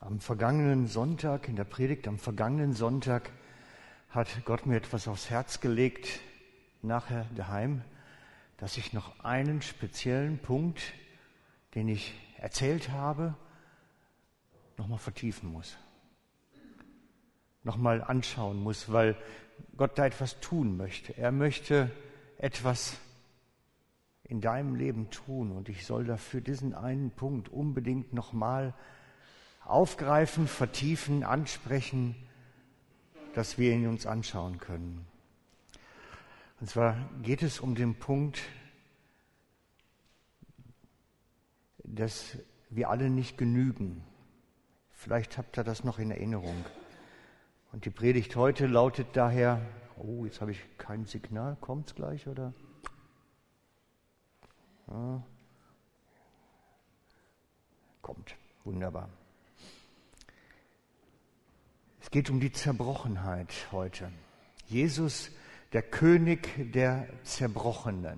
Am vergangenen Sonntag, in der Predigt am vergangenen Sonntag, hat Gott mir etwas aufs Herz gelegt, nachher daheim, dass ich noch einen speziellen Punkt, den ich erzählt habe, nochmal vertiefen muss. Nochmal anschauen muss, weil Gott da etwas tun möchte. Er möchte etwas in deinem Leben tun und ich soll dafür diesen einen Punkt unbedingt nochmal aufgreifen, vertiefen, ansprechen, dass wir ihn uns anschauen können. Und zwar geht es um den Punkt, dass wir alle nicht genügen. Vielleicht habt ihr das noch in Erinnerung. Und die Predigt heute lautet daher, jetzt habe ich kein Signal, kommt's gleich, oder? Ja. Kommt, wunderbar. Es geht um die Zerbrochenheit heute. Jesus, der König der Zerbrochenen.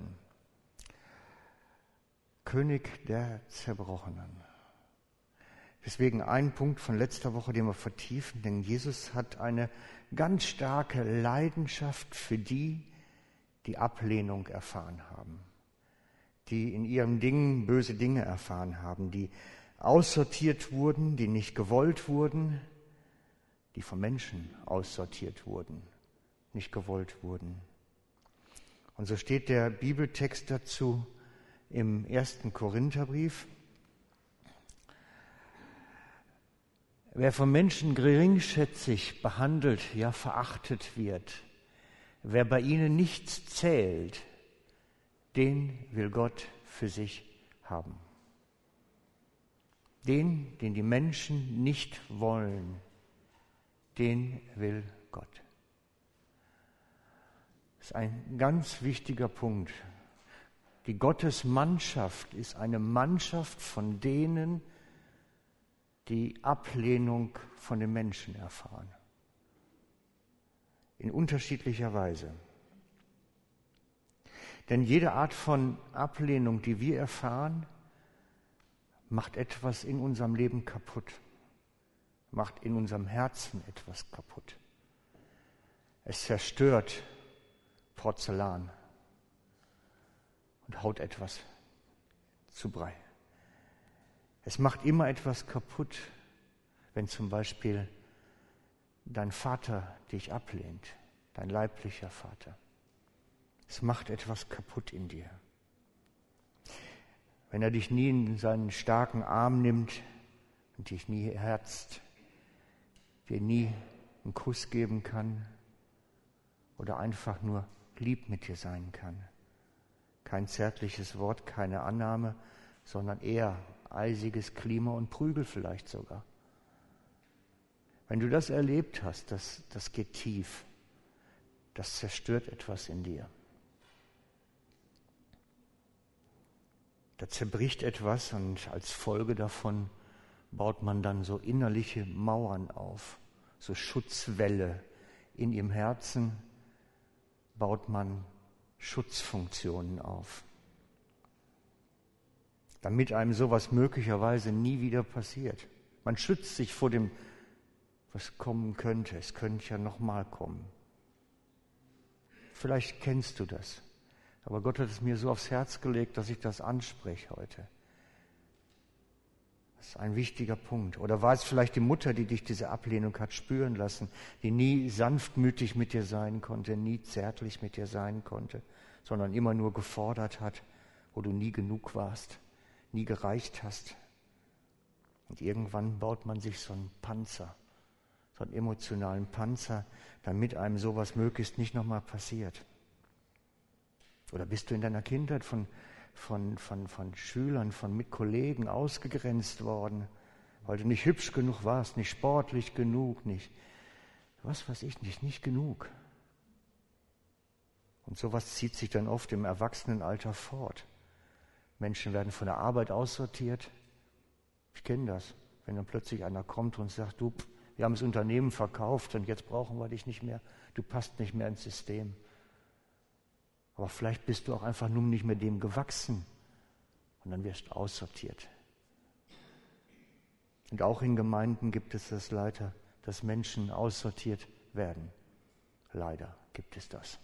König der Zerbrochenen. Deswegen ein Punkt von letzter Woche, den wir vertiefen, denn Jesus hat eine ganz starke Leidenschaft für die, die Ablehnung erfahren haben, die in ihrem Ding böse Dinge erfahren haben, die aussortiert wurden, die nicht gewollt wurden, die von Menschen aussortiert wurden, nicht gewollt wurden. Und so steht der Bibeltext dazu im 1. Korintherbrief. Wer von Menschen geringschätzig behandelt, ja verachtet wird, wer bei ihnen nichts zählt, den will Gott für sich haben. Den die Menschen nicht wollen, den will Gott. Das ist ein ganz wichtiger Punkt. Die Gottesmannschaft ist eine Mannschaft von denen, die Ablehnung von den Menschen erfahren. In unterschiedlicher Weise. Denn jede Art von Ablehnung, die wir erfahren, macht etwas in unserem Leben kaputt. Macht in unserem Herzen etwas kaputt. Es zerstört Porzellan und haut etwas zu Brei. Es macht immer etwas kaputt, wenn zum Beispiel dein Vater dich ablehnt, dein leiblicher Vater. Es macht etwas kaputt in dir. Wenn er dich nie in seinen starken Arm nimmt und dich nie herzt, dir nie einen Kuss geben kann oder einfach nur lieb mit dir sein kann. Kein zärtliches Wort, keine Annahme, sondern eher eisiges Klima und Prügel vielleicht sogar. Wenn du das erlebt hast, das geht tief. Das zerstört etwas in dir. Da zerbricht etwas und als Folge davon baut man dann so innerliche Mauern auf, so Schutzwälle in ihrem Herzen, baut man Schutzfunktionen auf, damit einem sowas möglicherweise nie wieder passiert. Man schützt sich vor dem, was kommen könnte. Es könnte ja nochmal kommen. Vielleicht kennst du das, aber Gott hat es mir so aufs Herz gelegt, dass ich das anspreche heute. Das ist ein wichtiger Punkt. Oder war es vielleicht die Mutter, die dich diese Ablehnung hat spüren lassen, die nie sanftmütig mit dir sein konnte, nie zärtlich mit dir sein konnte, sondern immer nur gefordert hat, wo du nie genug warst, nie gereicht hast. Und irgendwann baut man sich so einen Panzer, so einen emotionalen Panzer, damit einem sowas möglichst nicht nochmal passiert. Oder bist du in deiner Kindheit von Schülern, von Mitkollegen ausgegrenzt worden, weil du nicht hübsch genug warst, nicht sportlich genug, nicht genug. Und sowas zieht sich dann oft im Erwachsenenalter fort. Menschen werden von der Arbeit aussortiert. Ich kenne das, wenn dann plötzlich einer kommt und sagt, du, wir haben das Unternehmen verkauft und jetzt brauchen wir dich nicht mehr, du passt nicht mehr ins System. Aber vielleicht bist du auch einfach nur nicht mehr dem gewachsen und dann wirst du aussortiert. Und auch in Gemeinden gibt es das leider, dass Menschen aussortiert werden. Leider gibt es das.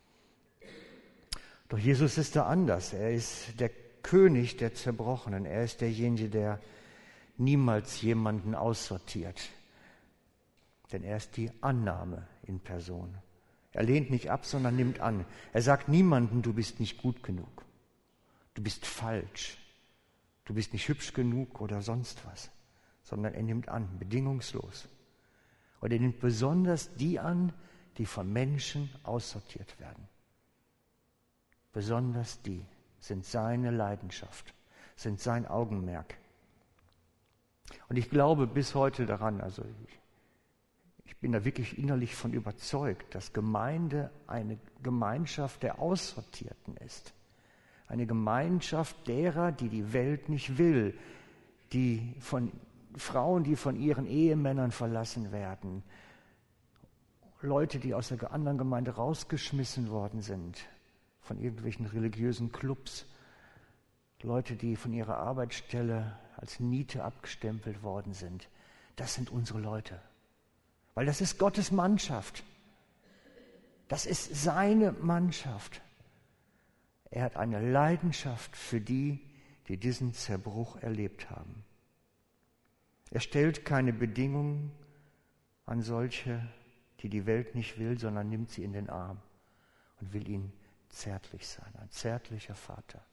Doch Jesus ist da anders. Er ist der König der Zerbrochenen. Er ist derjenige, der niemals jemanden aussortiert. Denn er ist die Annahme in Person. Er lehnt nicht ab, sondern nimmt an. Er sagt niemandem, du bist nicht gut genug. Du bist falsch. Du bist nicht hübsch genug oder sonst was. Sondern er nimmt an, bedingungslos. Und er nimmt besonders die an, die von Menschen aussortiert werden. Besonders die sind seine Leidenschaft, sind sein Augenmerk. Und ich glaube bis heute daran, also ich bin da wirklich innerlich von überzeugt, dass Gemeinde eine Gemeinschaft der Aussortierten ist. Eine Gemeinschaft derer, die die Welt nicht will, die von Frauen, die von ihren Ehemännern verlassen werden, Leute, die aus der anderen Gemeinde rausgeschmissen worden sind, von irgendwelchen religiösen Clubs, Leute, die von ihrer Arbeitsstelle als Niete abgestempelt worden sind. Das sind unsere Leute. Weil das ist Gottes Mannschaft. Das ist seine Mannschaft. Er hat eine Leidenschaft für die, die diesen Zerbruch erlebt haben. Er stellt keine Bedingungen an solche, die die Welt nicht will, sondern nimmt sie in den Arm und will ihnen zärtlich sein, ein zärtlicher Vater.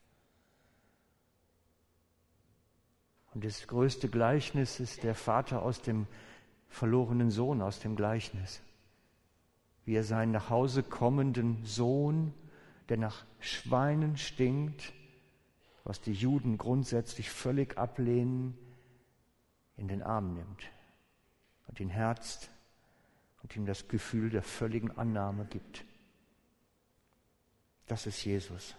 Und das größte Gleichnis ist der Vater aus dem verlorenen Sohn, aus dem Gleichnis. Wie er seinen nach Hause kommenden Sohn, der nach Schweinen stinkt, was die Juden grundsätzlich völlig ablehnen, in den Arm nimmt und ihn herzt und ihm das Gefühl der völligen Annahme gibt. Das ist Jesus.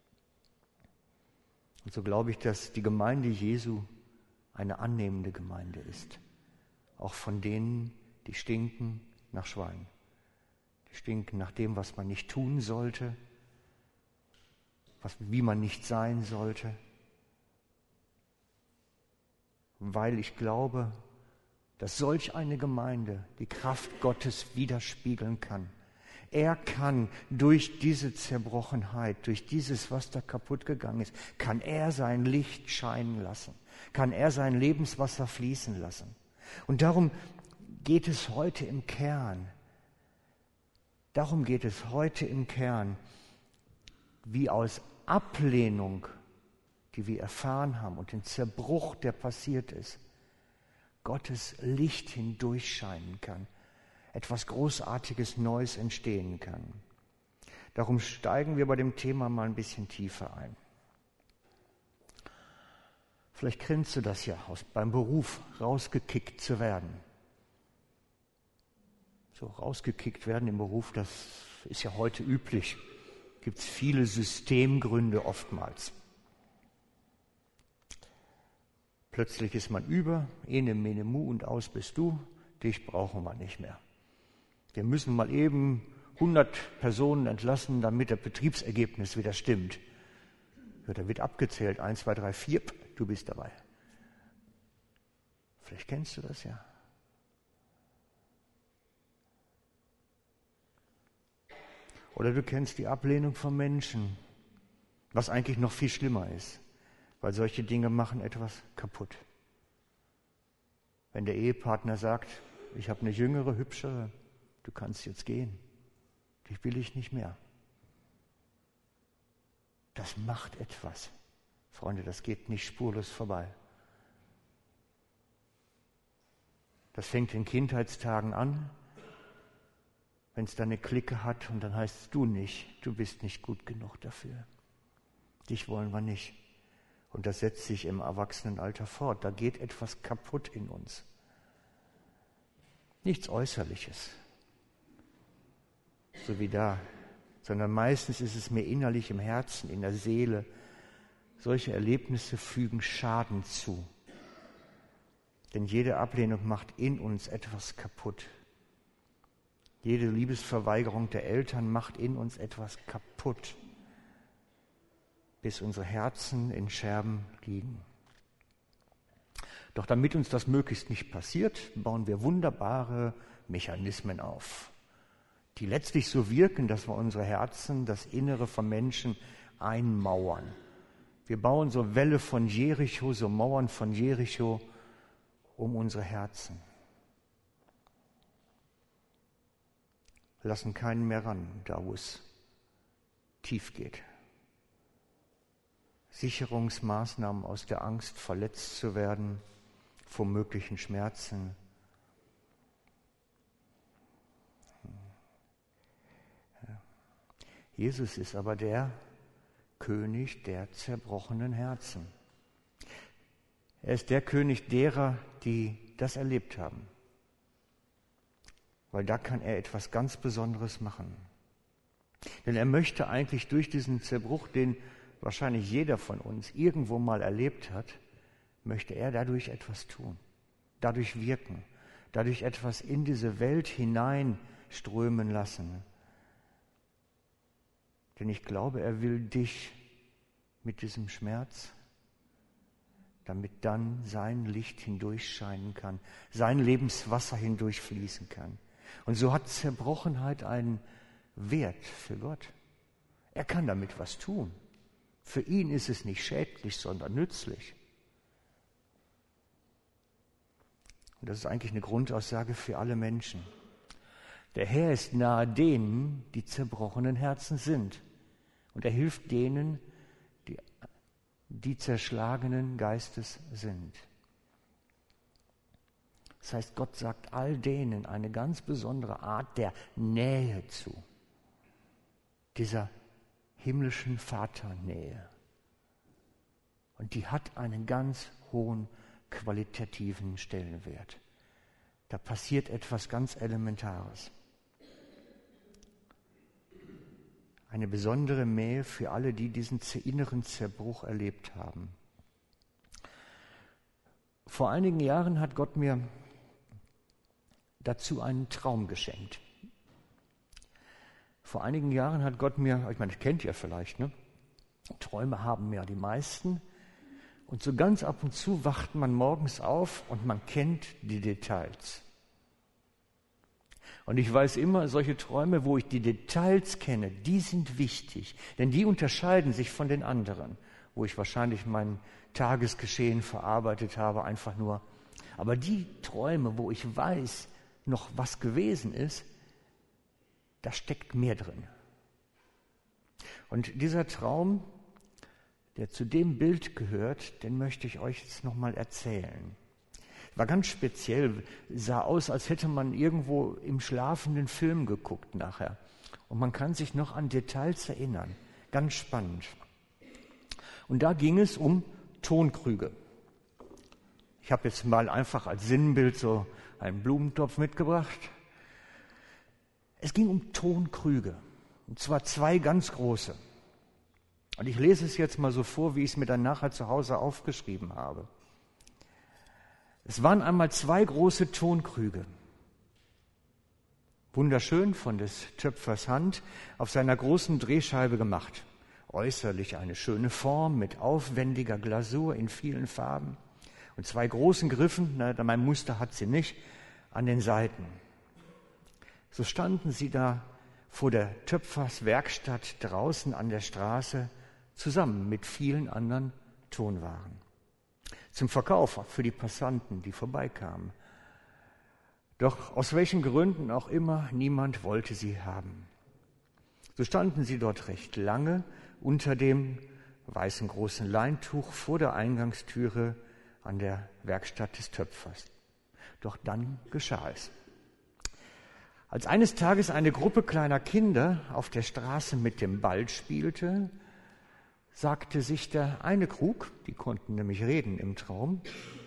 Und so glaube ich, dass die Gemeinde Jesu eine annehmende Gemeinde ist. Auch von denen, die stinken nach Schwein. Die stinken nach dem, was man nicht tun sollte, wie man nicht sein sollte. Weil ich glaube, dass solch eine Gemeinde die Kraft Gottes widerspiegeln kann. Er kann durch diese Zerbrochenheit, durch dieses, was da kaputt gegangen ist, kann er sein Licht scheinen lassen, kann er sein Lebenswasser fließen lassen. Und darum geht es heute im Kern. Darum geht es heute im Kern, wie aus Ablehnung, die wir erfahren haben und den Zerbruch, der passiert ist, Gottes Licht hindurchscheinen kann, etwas Großartiges, Neues entstehen kann. Darum steigen wir bei dem Thema mal ein bisschen tiefer ein. Vielleicht kennst du das ja, beim Beruf rausgekickt zu werden. So rausgekickt werden im Beruf, das ist ja heute üblich. Gibt es viele Systemgründe oftmals. Plötzlich ist man über, ene, mene, mu und aus bist du, dich brauchen wir nicht mehr. Wir müssen mal eben 100 Personen entlassen, damit das Betriebsergebnis wieder stimmt. Ja, da wird abgezählt, 1, 2, 3, 4, du bist dabei. Vielleicht kennst du das ja. Oder du kennst die Ablehnung von Menschen, was eigentlich noch viel schlimmer ist, weil solche Dinge machen etwas kaputt. Wenn der Ehepartner sagt, ich habe eine jüngere, hübschere, du kannst jetzt gehen, dich will ich nicht mehr. Das macht etwas. Freunde, das geht nicht spurlos vorbei. Das fängt in Kindheitstagen an, wenn es da eine Clique hat und dann heißt es, du nicht, du bist nicht gut genug dafür. Dich wollen wir nicht. Und das setzt sich im Erwachsenenalter fort. Da geht etwas kaputt in uns. Nichts Äußerliches, so wie da, sondern meistens ist es mir innerlich im Herzen, in der Seele. Solche Erlebnisse fügen Schaden zu. Denn jede Ablehnung macht in uns etwas kaputt. Jede Liebesverweigerung der Eltern macht in uns etwas kaputt, bis unsere Herzen in Scherben liegen. Doch damit uns das möglichst nicht passiert, bauen wir wunderbare Mechanismen auf, die letztlich so wirken, dass wir unsere Herzen, das Innere von Menschen einmauern. Wir bauen so Wälle von Jericho, so Mauern von Jericho um unsere Herzen. Lassen keinen mehr ran, da wo es tief geht. Sicherungsmaßnahmen aus der Angst, verletzt zu werden, vor möglichen Schmerzen. Jesus ist aber der König der zerbrochenen Herzen. Er ist der König derer, die das erlebt haben. Weil da kann er etwas ganz Besonderes machen. Denn er möchte eigentlich durch diesen Zerbruch, den wahrscheinlich jeder von uns irgendwo mal erlebt hat, möchte er dadurch etwas tun, dadurch wirken, dadurch etwas in diese Welt hineinströmen lassen. Denn ich glaube, er will dich mit diesem Schmerz, damit dann sein Licht hindurchscheinen kann, sein Lebenswasser hindurchfließen kann. Und so hat Zerbrochenheit einen Wert für Gott. Er kann damit was tun. Für ihn ist es nicht schädlich, sondern nützlich. Und das ist eigentlich eine Grundaussage für alle Menschen. Der Herr ist nahe denen, die zerbrochenen Herzen sind. Und er hilft denen, die zerschlagenen Geistes sind. Das heißt, Gott sagt all denen eine ganz besondere Art der Nähe zu. Dieser himmlischen Vaternähe. Und die hat einen ganz hohen qualitativen Stellenwert. Da passiert etwas ganz Elementares. Eine besondere Nähe für alle, die diesen inneren Zerbruch erlebt haben. Vor einigen Jahren hat Gott mir dazu einen Traum geschenkt. Vor einigen Jahren hat Gott mir, ich meine, das kennt ihr vielleicht, ne? Träume haben ja die meisten. Und so ganz ab und zu wacht man morgens auf und man kennt die Details. Und ich weiß immer, solche Träume, wo ich die Details kenne, die sind wichtig. Denn die unterscheiden sich von den anderen, wo ich wahrscheinlich mein Tagesgeschehen verarbeitet habe, einfach nur. Aber die Träume, wo ich weiß, noch was gewesen ist, da steckt mehr drin. Und dieser Traum, der zu dem Bild gehört, den möchte ich euch jetzt nochmal erzählen. War ganz speziell, sah aus, als hätte man irgendwo im schlafenden Film geguckt nachher. Und man kann sich noch an Details erinnern. Ganz spannend. Und da ging es um Tonkrüge. Ich habe jetzt mal einfach als Sinnbild so einen Blumentopf mitgebracht. Es ging um Tonkrüge. Und zwar 2 ganz große. Und ich lese es jetzt mal so vor, wie ich es mir dann nachher zu Hause aufgeschrieben habe. Es waren einmal 2 große Tonkrüge. Wunderschön von des Töpfers Hand auf seiner großen Drehscheibe gemacht. Äußerlich eine schöne Form mit aufwendiger Glasur in vielen Farben. Und 2 großen Griffen, mein Muster hat sie nicht, an den Seiten. So standen sie da vor der Töpferswerkstatt draußen an der Straße zusammen mit vielen anderen Tonwaren. Zum Verkauf für die Passanten, die vorbeikamen. Doch aus welchen Gründen auch immer, niemand wollte sie haben. So standen sie dort recht lange unter dem weißen großen Leintuch vor der Eingangstüre an der Werkstatt des Töpfers. Doch dann geschah es. Als eines Tages eine Gruppe kleiner Kinder auf der Straße mit dem Ball spielte, sagte sich der eine Krug, die konnten nämlich reden im Traum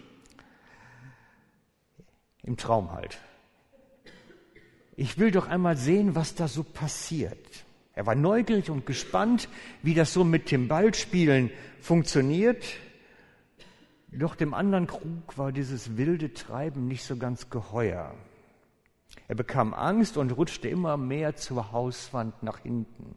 halt. Ich will doch einmal sehen, was da so passiert. Er war neugierig und gespannt, wie das so mit dem Ballspielen funktioniert. Doch dem anderen Krug war dieses wilde Treiben nicht so ganz geheuer. Er bekam Angst und rutschte immer mehr zur Hauswand nach hinten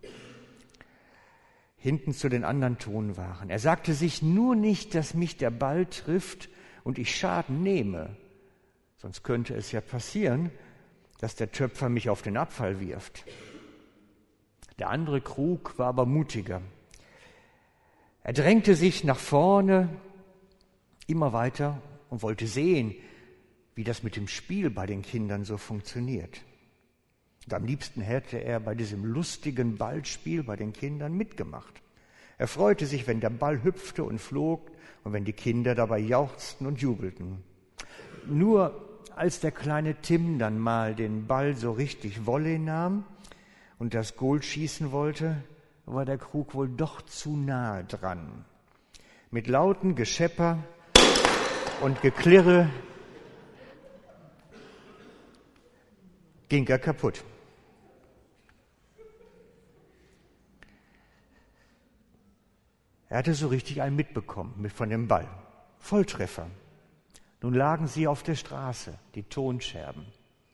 zu den anderen Tonwaren. Er sagte sich, nur nicht, dass mich der Ball trifft und ich Schaden nehme. Sonst könnte es ja passieren, dass der Töpfer mich auf den Abfall wirft. Der andere Krug war aber mutiger. Er drängte sich nach vorne immer weiter und wollte sehen, wie das mit dem Spiel bei den Kindern so funktioniert. Und am liebsten hätte er bei diesem lustigen Ballspiel bei den Kindern mitgemacht. Er freute sich, wenn der Ball hüpfte und flog und wenn die Kinder dabei jauchzten und jubelten. Nur als der kleine Tim dann mal den Ball so richtig Volley nahm und das Goal schießen wollte, war der Krug wohl doch zu nahe dran. Mit lauten Geschepper und Geklirre ging er kaputt. Er hatte so richtig einen mitbekommen von dem Ball. Volltreffer. Nun lagen sie auf der Straße, die Tonscherben.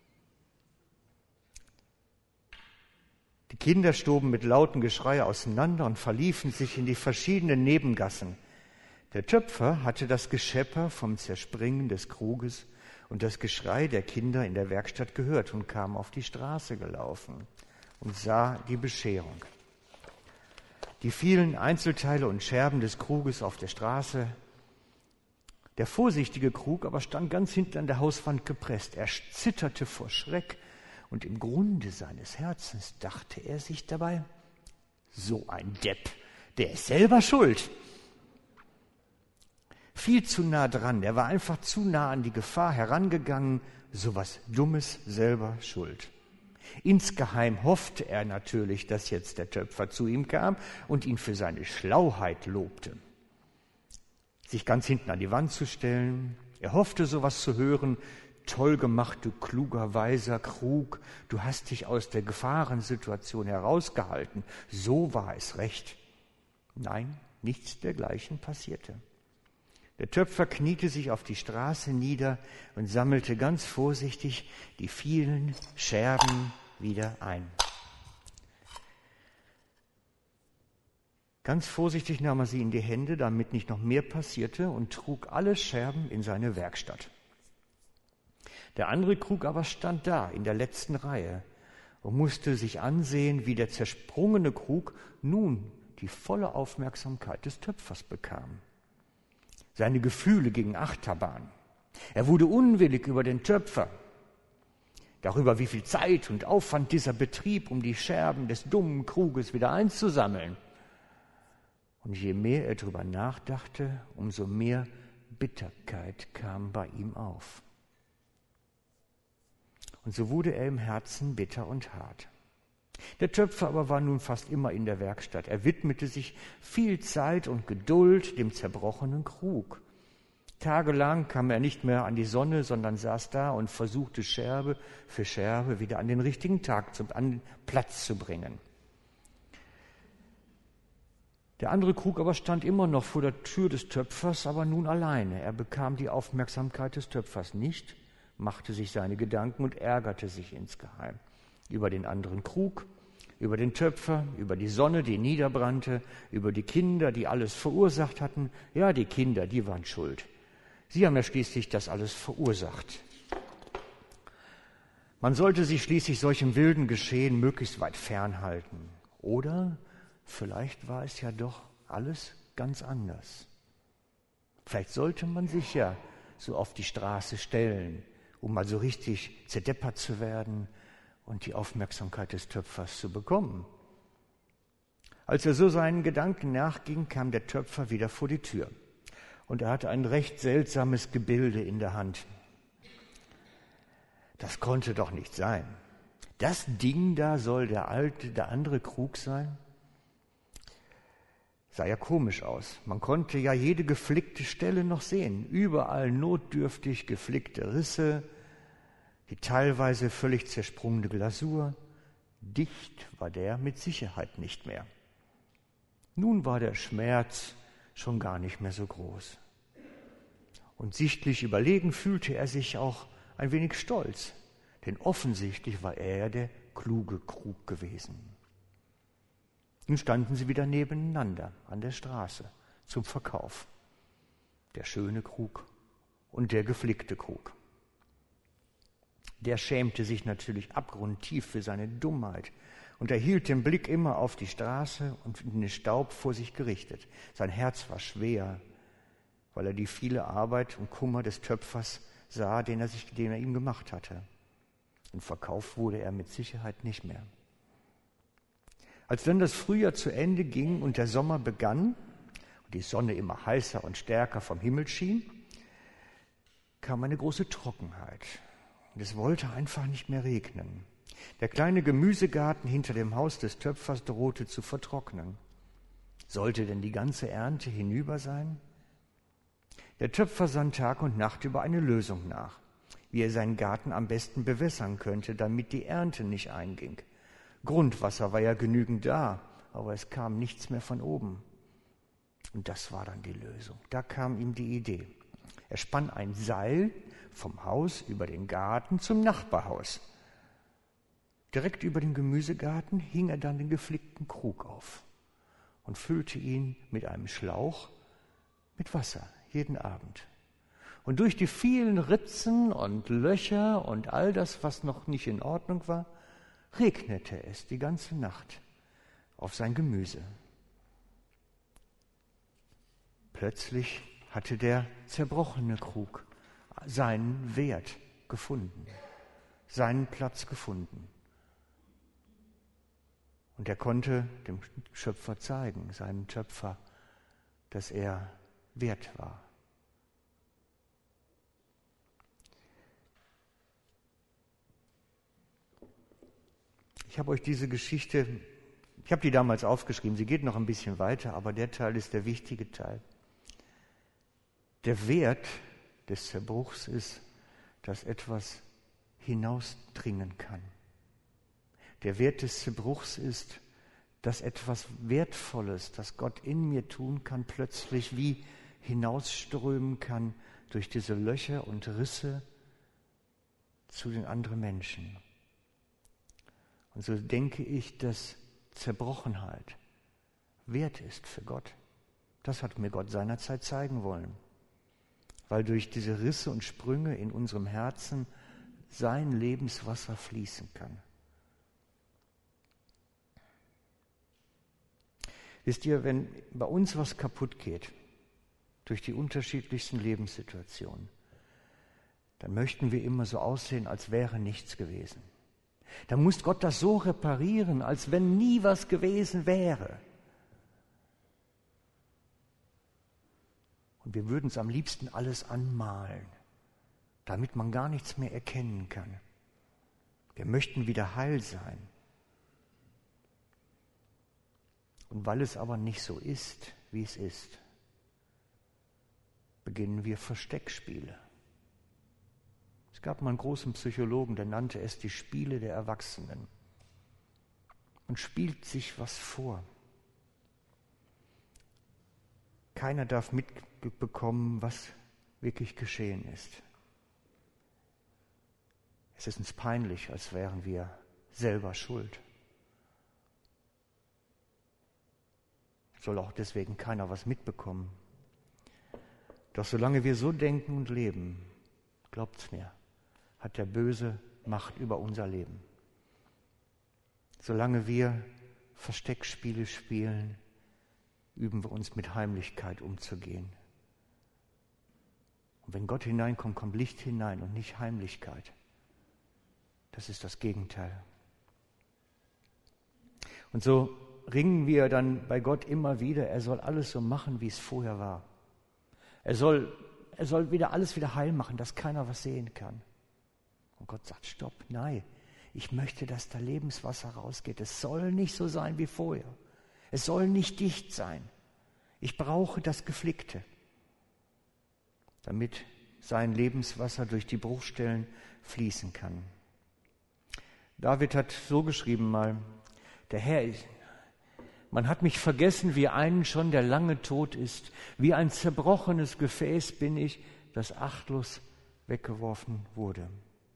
Die Kinder stoben mit lautem Geschrei auseinander und verliefen sich in die verschiedenen Nebengassen. Der Töpfer hatte das Geschepper vom Zerspringen des Kruges und das Geschrei der Kinder in der Werkstatt gehört und kam auf die Straße gelaufen und sah die Bescherung. Die vielen Einzelteile und Scherben des Kruges auf der Straße. Der vorsichtige Krug aber stand ganz hinten an der Hauswand gepresst. Er zitterte vor Schreck und im Grunde seines Herzens dachte er sich dabei, so ein Depp, der ist selber schuld. Viel zu nah dran, er war einfach zu nah an die Gefahr herangegangen, so was Dummes selber schuld. Insgeheim hoffte er natürlich, dass jetzt der Töpfer zu ihm kam und ihn für seine Schlauheit lobte. Sich ganz hinten an die Wand zu stellen, er hoffte sowas zu hören, toll gemacht, du kluger, weiser Krug, du hast dich aus der Gefahrensituation herausgehalten, so war es recht. Nein, nichts dergleichen passierte. Der Töpfer kniete sich auf die Straße nieder und sammelte ganz vorsichtig die vielen Scherben wieder ein. Ganz vorsichtig nahm er sie in die Hände, damit nicht noch mehr passierte, und trug alle Scherben in seine Werkstatt. Der andere Krug aber stand da in der letzten Reihe und musste sich ansehen, wie der zersprungene Krug nun die volle Aufmerksamkeit des Töpfers bekam. Seine Gefühle gingen Achterbahn. Er wurde unwillig über den Töpfer, darüber, wie viel Zeit und Aufwand dieser betrieb, um die Scherben des dummen Kruges wieder einzusammeln. Und je mehr er darüber nachdachte, umso mehr Bitterkeit kam bei ihm auf. Und so wurde er im Herzen bitter und hart. Der Töpfer aber war nun fast immer in der Werkstatt. Er widmete sich viel Zeit und Geduld dem zerbrochenen Krug. Tagelang kam er nicht mehr an die Sonne, sondern saß da und versuchte Scherbe für Scherbe wieder an den richtigen Tag, an den Platz zu bringen. Der andere Krug aber stand immer noch vor der Tür des Töpfers, aber nun alleine. Er bekam die Aufmerksamkeit des Töpfers nicht, machte sich seine Gedanken und ärgerte sich insgeheim über den anderen Krug, über den Töpfer, über die Sonne, die niederbrannte, über die Kinder, die alles verursacht hatten. Ja, die Kinder, die waren schuld. Sie haben ja schließlich das alles verursacht. Man sollte sich schließlich solchem wilden Geschehen möglichst weit fernhalten. Oder vielleicht war es ja doch alles ganz anders. Vielleicht sollte man sich ja so auf die Straße stellen, um mal so richtig zerdeppert zu werden und die Aufmerksamkeit des Töpfers zu bekommen. Als er so seinen Gedanken nachging, kam der Töpfer wieder vor die Tür. Und er hatte ein recht seltsames Gebilde in der Hand. Das konnte doch nicht sein. Das Ding da soll der andere Krug sein? Sah ja komisch aus. Man konnte ja jede geflickte Stelle noch sehen. Überall notdürftig geflickte Risse, die teilweise völlig zersprungene Glasur. Dicht war der mit Sicherheit nicht mehr. Nun war der Schmerz schon gar nicht mehr so groß. Und sichtlich überlegen fühlte er sich auch ein wenig stolz, denn offensichtlich war er der kluge Krug gewesen. Nun standen sie wieder nebeneinander an der Straße zum Verkauf. Der schöne Krug und der geflickte Krug. Der schämte sich natürlich abgrundtief für seine Dummheit und er hielt den Blick immer auf die Straße und in den Staub vor sich gerichtet. Sein Herz war schwer, weil er die viele Arbeit und Kummer des Töpfers sah, den er ihm gemacht hatte. Und verkauft wurde er mit Sicherheit nicht mehr. Als dann das Frühjahr zu Ende ging und der Sommer begann und die Sonne immer heißer und stärker vom Himmel schien, kam eine große Trockenheit. Und es wollte einfach nicht mehr regnen. Der kleine Gemüsegarten hinter dem Haus des Töpfers drohte zu vertrocknen. Sollte denn die ganze Ernte hinüber sein? Der Töpfer sann Tag und Nacht über eine Lösung nach, wie er seinen Garten am besten bewässern könnte, damit die Ernte nicht einging. Grundwasser war ja genügend da, aber es kam nichts mehr von oben. Und das war dann die Lösung. Da kam ihm die Idee. Er spann ein Seil vom Haus über den Garten zum Nachbarhaus. Direkt über dem Gemüsegarten hing er dann den geflickten Krug auf und füllte ihn mit einem Schlauch mit Wasser jeden Abend. Und durch die vielen Ritzen und Löcher und all das, was noch nicht in Ordnung war, regnete es die ganze Nacht auf sein Gemüse. Plötzlich hatte der zerbrochene Krug seinen Wert gefunden, seinen Platz gefunden. Und er konnte dem Schöpfer zeigen, seinem Töpfer, dass er wert war. Ich habe euch diese Geschichte, ich habe die damals aufgeschrieben, sie geht noch ein bisschen weiter, aber der Teil ist der wichtige Teil. Der Wert des Zerbruchs ist, dass etwas hinausdringen kann. Der Wert des Zerbruchs ist, dass etwas Wertvolles, das Gott in mir tun kann, plötzlich wie hinausströmen kann durch diese Löcher und Risse zu den anderen Menschen. Und so denke ich, dass Zerbrochenheit wert ist für Gott. Das hat mir Gott seinerzeit zeigen wollen. Weil durch diese Risse und Sprünge in unserem Herzen sein Lebenswasser fließen kann. Wisst ihr, wenn bei uns was kaputt geht, durch die unterschiedlichsten Lebenssituationen, dann möchten wir immer so aussehen, als wäre nichts gewesen. Dann muss Gott das so reparieren, als wenn nie was gewesen wäre. Und wir würden es am liebsten alles anmalen, damit man gar nichts mehr erkennen kann. Wir möchten wieder heil sein. Und weil es aber nicht so ist, wie es ist, beginnen wir Versteckspiele. Es gab mal einen großen Psychologen, der nannte es die Spiele der Erwachsenen. Man spielt sich was vor. Keiner darf mitbekommen, was wirklich geschehen ist. Es ist uns peinlich, als wären wir selber schuld. Soll auch deswegen keiner was mitbekommen. Doch solange wir so denken und leben, glaubt's mir, hat der Böse Macht über unser Leben. Solange wir Versteckspiele spielen, üben wir uns mit Heimlichkeit umzugehen. Und wenn Gott hineinkommt, kommt Licht hinein und nicht Heimlichkeit. Das ist das Gegenteil. Und so ringen wir dann bei Gott immer wieder, er soll alles so machen, wie es vorher war. Er soll alles wieder heil machen, dass keiner was sehen kann. Und Gott sagt, stopp, nein, ich möchte, dass da Lebenswasser rausgeht. Es soll nicht so sein wie vorher. Es soll nicht dicht sein. Ich brauche das Geflickte, damit sein Lebenswasser durch die Bruchstellen fließen kann. David hat so geschrieben mal, der Herr ist, man hat mich vergessen wie einen schon, der lange tot ist. Wie ein zerbrochenes Gefäß bin ich, das achtlos weggeworfen wurde.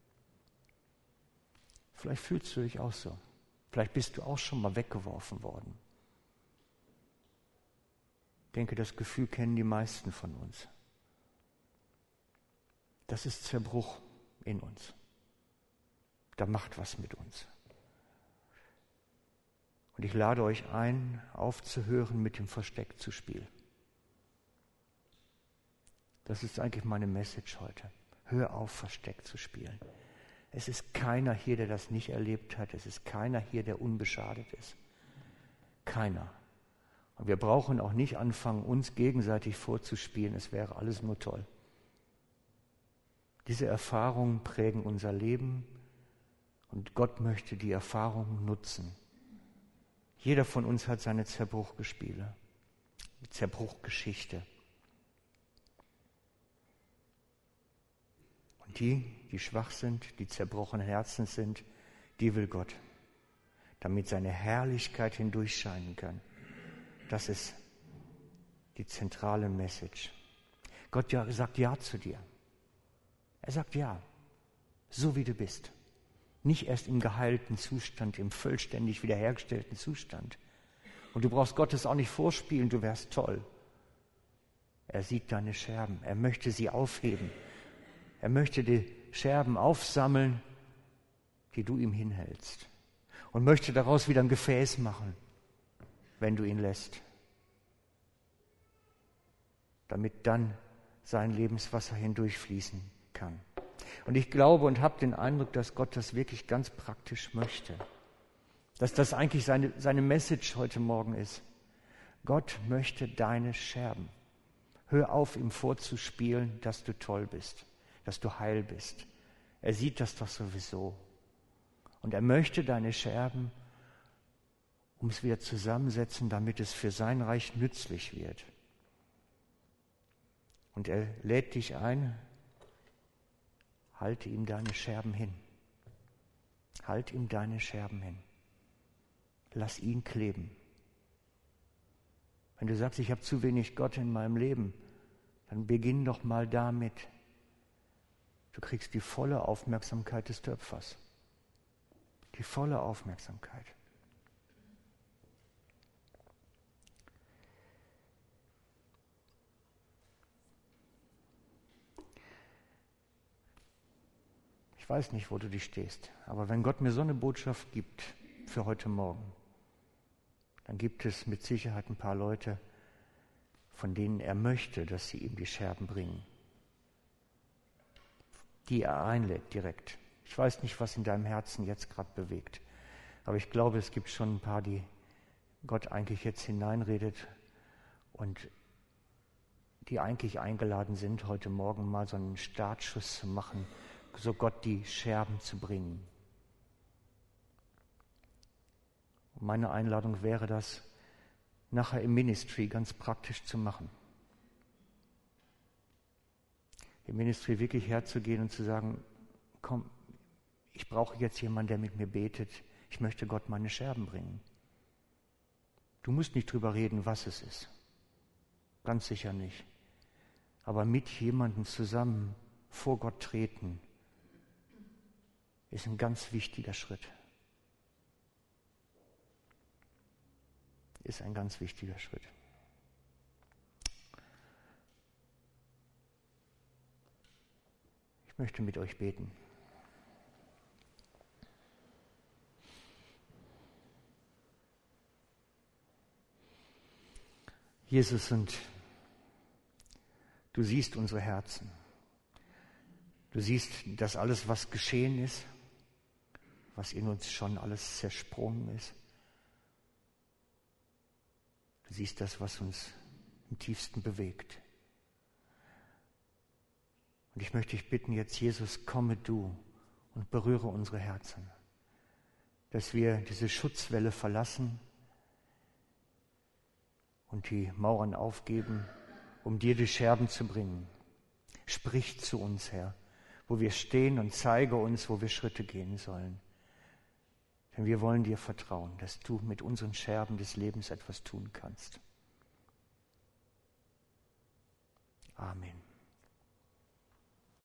Vielleicht fühlst du dich auch so. Vielleicht bist du auch schon mal weggeworfen worden. Ich denke, das Gefühl kennen die meisten von uns. Das ist Zerbruch in uns. Da macht was mit uns. Und ich lade euch ein, aufzuhören, mit dem Versteck zu spielen. Das ist eigentlich meine Message heute. Hör auf, Versteck zu spielen. Es ist keiner hier, der das nicht erlebt hat. Es ist keiner hier, der unbeschadet ist. Keiner. Und wir brauchen auch nicht anfangen, uns gegenseitig vorzuspielen. Es wäre alles nur toll. Diese Erfahrungen prägen unser Leben und Gott möchte die Erfahrungen nutzen. Jeder von uns hat seine Zerbruchgeschichte. Und die schwach sind, die zerbrochenen Herzen sind, die will Gott, damit seine Herrlichkeit hindurchscheinen kann. Das ist die zentrale Message. Gott sagt Ja zu dir. Er sagt Ja, so wie du bist. Nicht erst im geheilten Zustand, im vollständig wiederhergestellten Zustand. Und du brauchst Gottes auch nicht vorspielen, du wärst toll. Er sieht deine Scherben, er möchte sie aufheben. Er möchte die Scherben aufsammeln, die du ihm hinhältst. Und möchte daraus wieder ein Gefäß machen, wenn du ihn lässt. Damit dann sein Lebenswasser hindurchfließen kann. Und ich glaube und habe den Eindruck, dass Gott das wirklich ganz praktisch möchte. Dass das eigentlich seine Message heute Morgen ist. Gott möchte deine Scherben. Hör auf, ihm vorzuspielen, dass du toll bist, dass du heil bist. Er sieht das doch sowieso. Und er möchte deine Scherben, um es wieder zusammensetzen, damit es für sein Reich nützlich wird. Und er lädt dich ein, halte ihm deine Scherben hin. Halt ihm deine Scherben hin. Lass ihn kleben. Wenn du sagst, ich habe zu wenig Gott in meinem Leben, dann beginn doch mal damit. Du kriegst die volle Aufmerksamkeit des Töpfers. Die volle Aufmerksamkeit. Ich weiß nicht, wo du dich stehst, aber wenn Gott mir so eine Botschaft gibt für heute Morgen, dann gibt es mit Sicherheit ein paar Leute, von denen er möchte, dass sie ihm die Scherben bringen. Die er einlädt direkt. Ich weiß nicht, was in deinem Herzen jetzt gerade bewegt, aber ich glaube, es gibt schon ein paar, die Gott eigentlich jetzt hineinredet und die eigentlich eingeladen sind, heute Morgen mal so einen Startschuss zu machen, so Gott die Scherben zu bringen. Und meine Einladung wäre das, nachher im Ministry ganz praktisch zu machen. Im Ministry wirklich herzugehen und zu sagen, komm, ich brauche jetzt jemanden, der mit mir betet. Ich möchte Gott meine Scherben bringen. Du musst nicht drüber reden, was es ist. Ganz sicher nicht. Aber mit jemandem zusammen vor Gott treten, ist ein ganz wichtiger Schritt. Ist ein ganz wichtiger Schritt. Ich möchte mit euch beten. Jesus, und du siehst unsere Herzen. Du siehst das alles, was geschehen ist, was in uns schon alles zersprungen ist. Du siehst das, was uns im tiefsten bewegt. Und ich möchte dich bitten, jetzt Jesus, komme du und berühre unsere Herzen, dass wir diese Schutzwelle verlassen und die Mauern aufgeben, um dir die Scherben zu bringen. Sprich zu uns, Herr, wo wir stehen, und zeige uns, wo wir Schritte gehen sollen. Denn wir wollen dir vertrauen, dass du mit unseren Scherben des Lebens etwas tun kannst. Amen.